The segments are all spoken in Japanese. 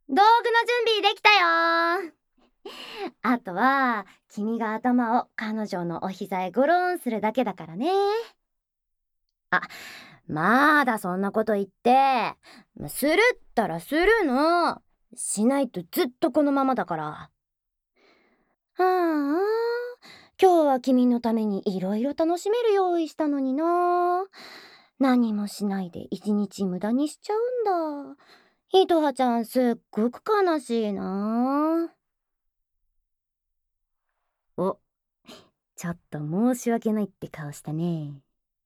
道具の準備できたよ。あとは君が頭を彼女のお膝へゴロンするだけだからね。あ、まだそんなこと言って。するったらするの。しないとずっとこのままだから。はあ、今日は君のためにいろいろ楽しめる用意したのにな。何もしないで一日無駄にしちゃうんだ。ひとはちゃんすっごく悲しいな。お、ちょっと申し訳ないって顔したね。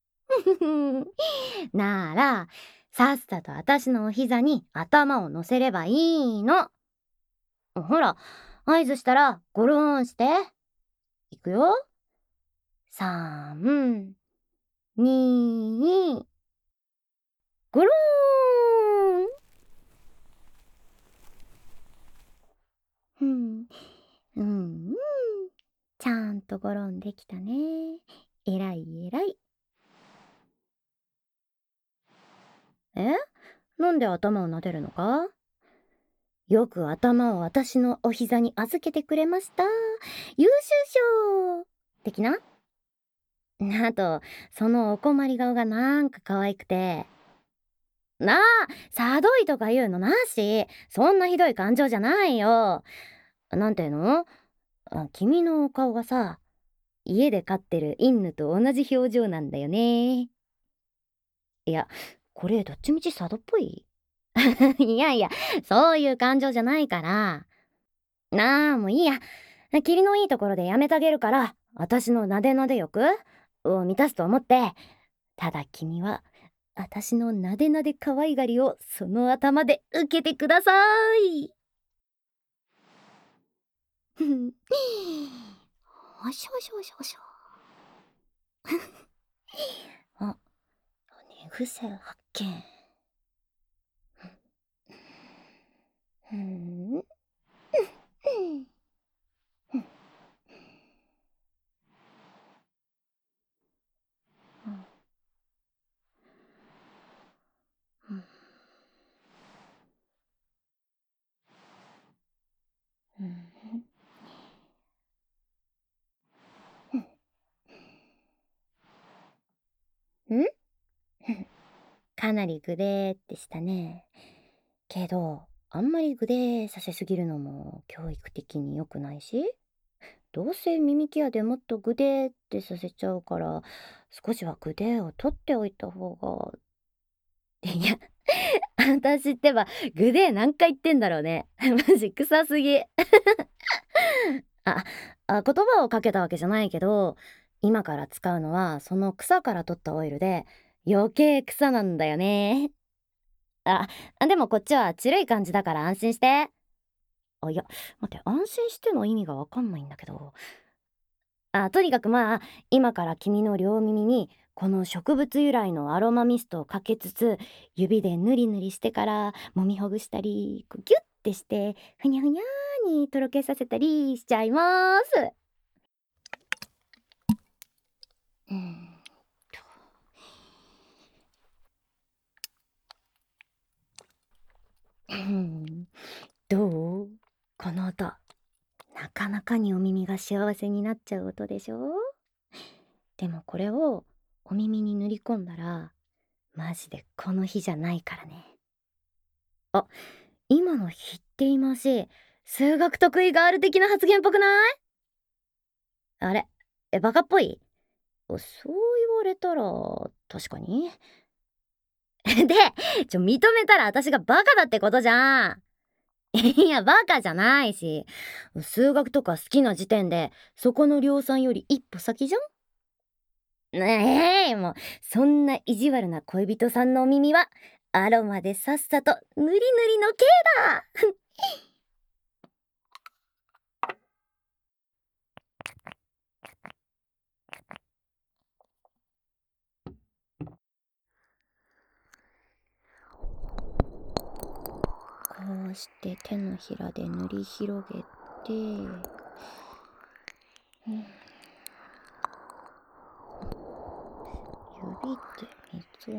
なら、さっさと私のお膝に頭を乗せればいいの。ほら、合図したらゴローンして。いくよ。3、2、ゴローン。うん、うん、ちゃんとゴロンできたね。えらいえらい。え？なんで頭を撫でるのか？よく頭を私のお膝に預けてくれました。優秀賞的な。あと、そのお困り顔がなんか可愛くて。なあ、さどいとか言うのなし。そんなひどい感情じゃないよ。なんていうの？君のお顔がさ、家で飼ってる犬と同じ表情なんだよね。いや、これどっちみち佐渡っぽい。いやいや、そういう感情じゃないから。なあ、もういいや。霧のいいところでやめてあげるから、私のなでなで欲を満たすと思って。ただ君は、私のなでなで可愛がりをその頭で受けてください。おしょしょしょしょ。あ、寝癖発見。うん。んかなりグデーってしたね。けど、あんまりグデーさせすぎるのも教育的に良くないし、どうせ耳ケアでもっとグデーってさせちゃうから、少しはグデーを取っておいた方が。いや、私ってばグデー何回言ってんだろうね。マジ臭すぎ。あ、言葉をかけたわけじゃないけど、今から使うのはその草から取ったオイルで、余計草なんだよね。あ、でもこっちはちるい感じだから安心して。いや、待って、安心しての意味がわかんないんだけど。とにかくまあ、今から君の両耳にこの植物由来のアロマミストをかけつつ、指でぬりぬりしてから揉みほぐしたり、こうギュッてしてふにゃふにゃーにとろけさせたりしちゃいます。うーんとどう？この音、なかなかにお耳が幸せになっちゃう音でしょ？でもこれをお耳に塗り込んだら、マジでこの日じゃないからね。あ、今の日って言い回し、数学得意ガール的な発言っぽくない？あれ、バカっぽい？そう言われたら、確かに。で、認めたら私がバカだってことじゃん。いや、バカじゃないし、数学とか好きな時点で、そこの量産より一歩先じゃん。もう、そんな意地悪な恋人さんのお耳は、アロマでさっさとぬりぬりの刑だ。こうして手のひらで塗り広げて、指で水を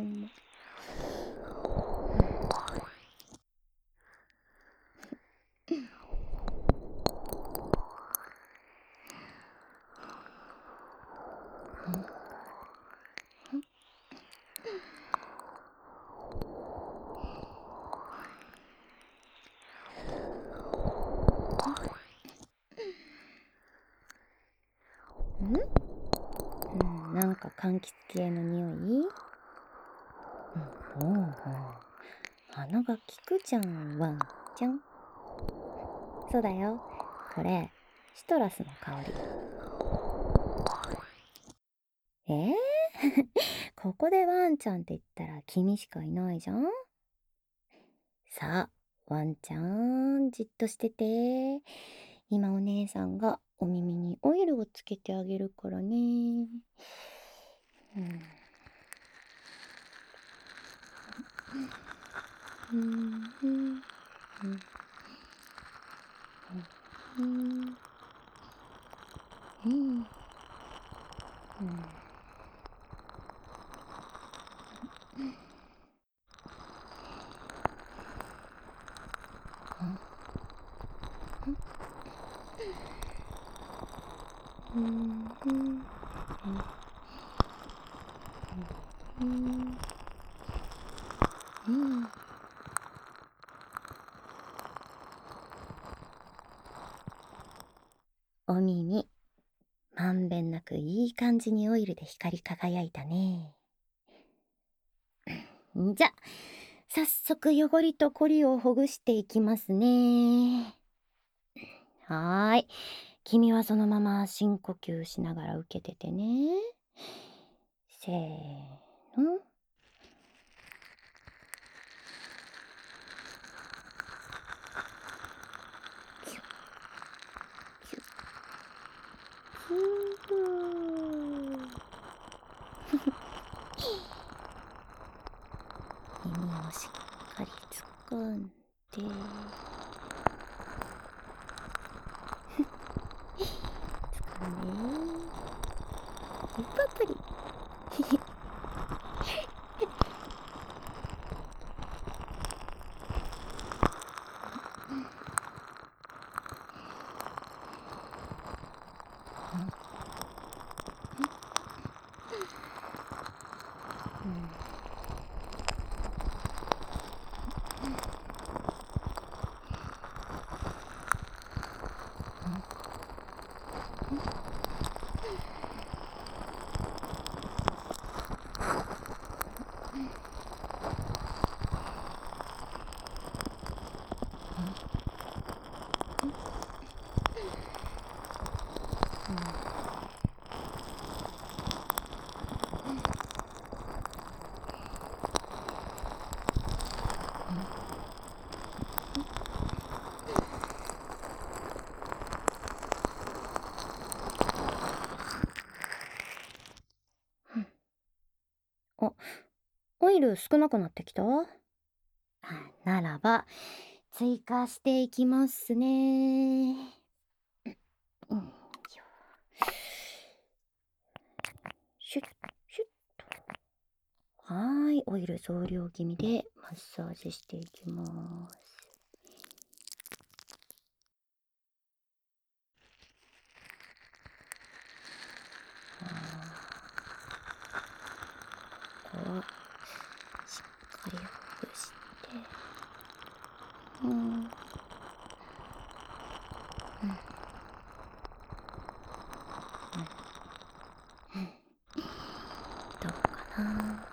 柑橘系の匂い？うん、おうおう。鼻が利くじゃん、ワンちゃん。そうだよ。これ、シトラスの香り。えー、ここでワンちゃんって言ったら君しかいないじゃん。さあ、ワンちゃん、じっとしてて。今お姉さんがお耳にオイルをつけてあげるからね。うん。うん。うん。うん。うん。うん。うん。うん。うん。うん。うん。お耳、まんべんなくいい感じにオイルで光り輝いたね。じゃ、早速汚りとコリをほぐしていきますね。はーい。君はそのまま深呼吸しながら受けててね。せーの。キュッキュッキュー。耳をしっかり掴んで。掴んで。パプリ。あ、オイル少なくなってきた？ならば、追加していきますね。うん、シュッシュッと。はーい、オイル増量気味でマッサージしていきます。ここはしっかりほぐして、うん、どうかな。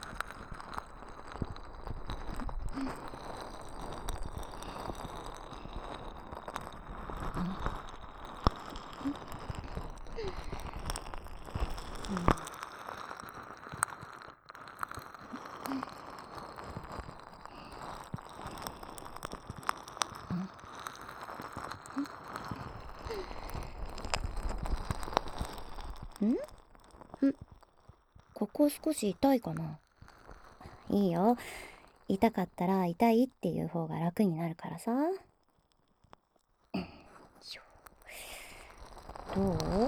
ん？ここ少し痛いかな？いいよ。痛かったら痛いっていう方が楽になるからさ。どう？うん。うん。うん。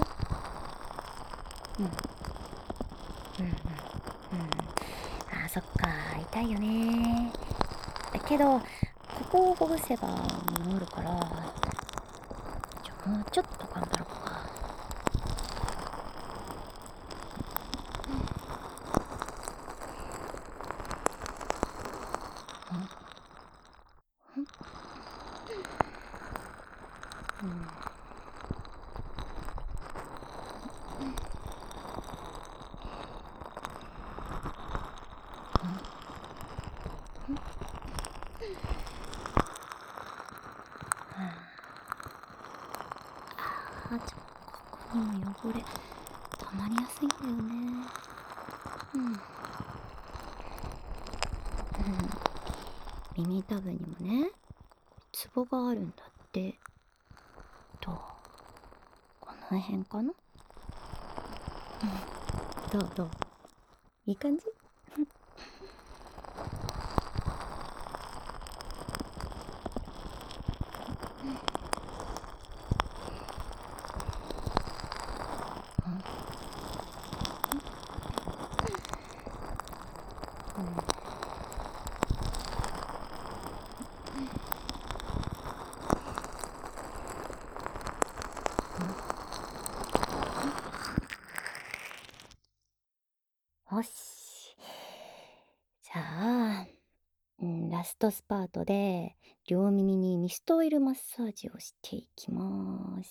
あ、そっか。痛いよね。けど、ここをほぐせば治るから、もうちょっと頑張ろうか。うん。 あ、ここにも汚れ溜まりやすいんだよね。うん。耳たぶにもね、ツボがあるんだって。どう？この辺かな？どうどう？いい感じ？よし。じゃあ、ラストスパートで両耳にミストオイルマッサージをしていきます。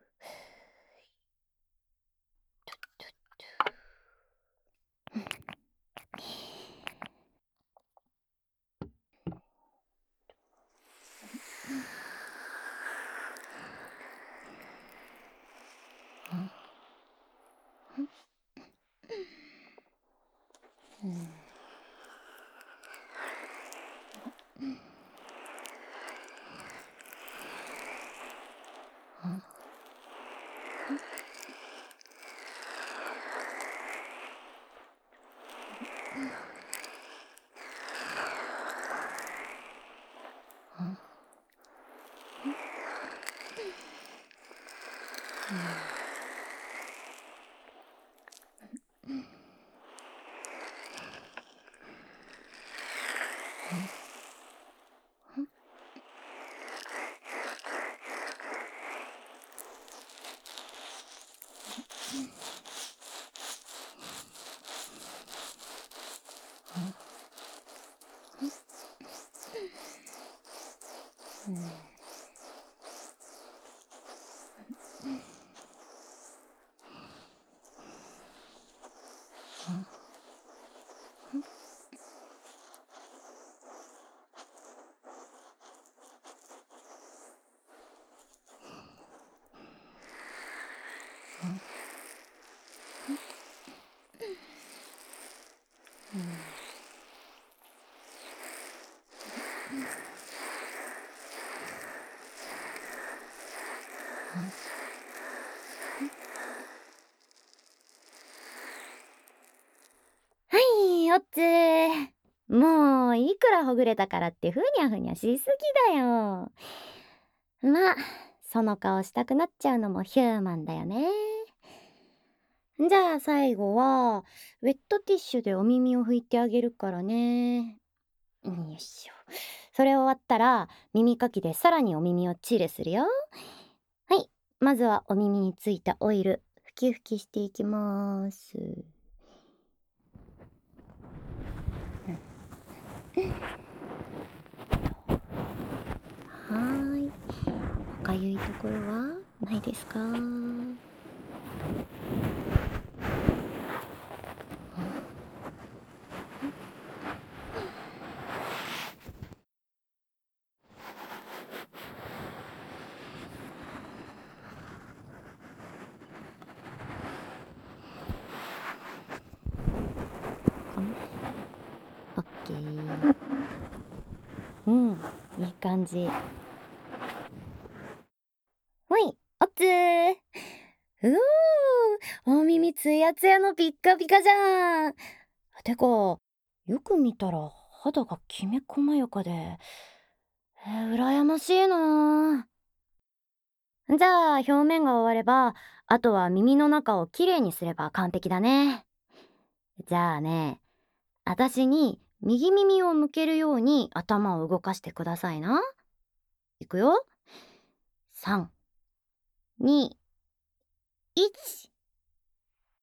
はい、おっつー。もういくらほぐれたからってふにゃふにゃしすぎだよ。まあ、その顔したくなっちゃうのもヒューマンだよね。じゃあ最後は、ウェットティッシュでお耳を拭いてあげるからね。よいしょ。それ終わったら、耳かきでさらにお耳をチルするよ。はい、まずはお耳についたオイル、ふきふきしていきます。はーい。おかゆいところはないですか？オッケー。うん、いい感じ。ほい、おっつー。うー、お耳つやつやのピッカピカじゃん。てか、よく見たら肌がきめ細やかで、羨ましいな。じゃあ表面が終われば、あとは耳の中をきれいにすれば完璧だね。じゃあね、あたしに右耳を向けるように頭を動かしてくださいな。いくよ。3、2、1。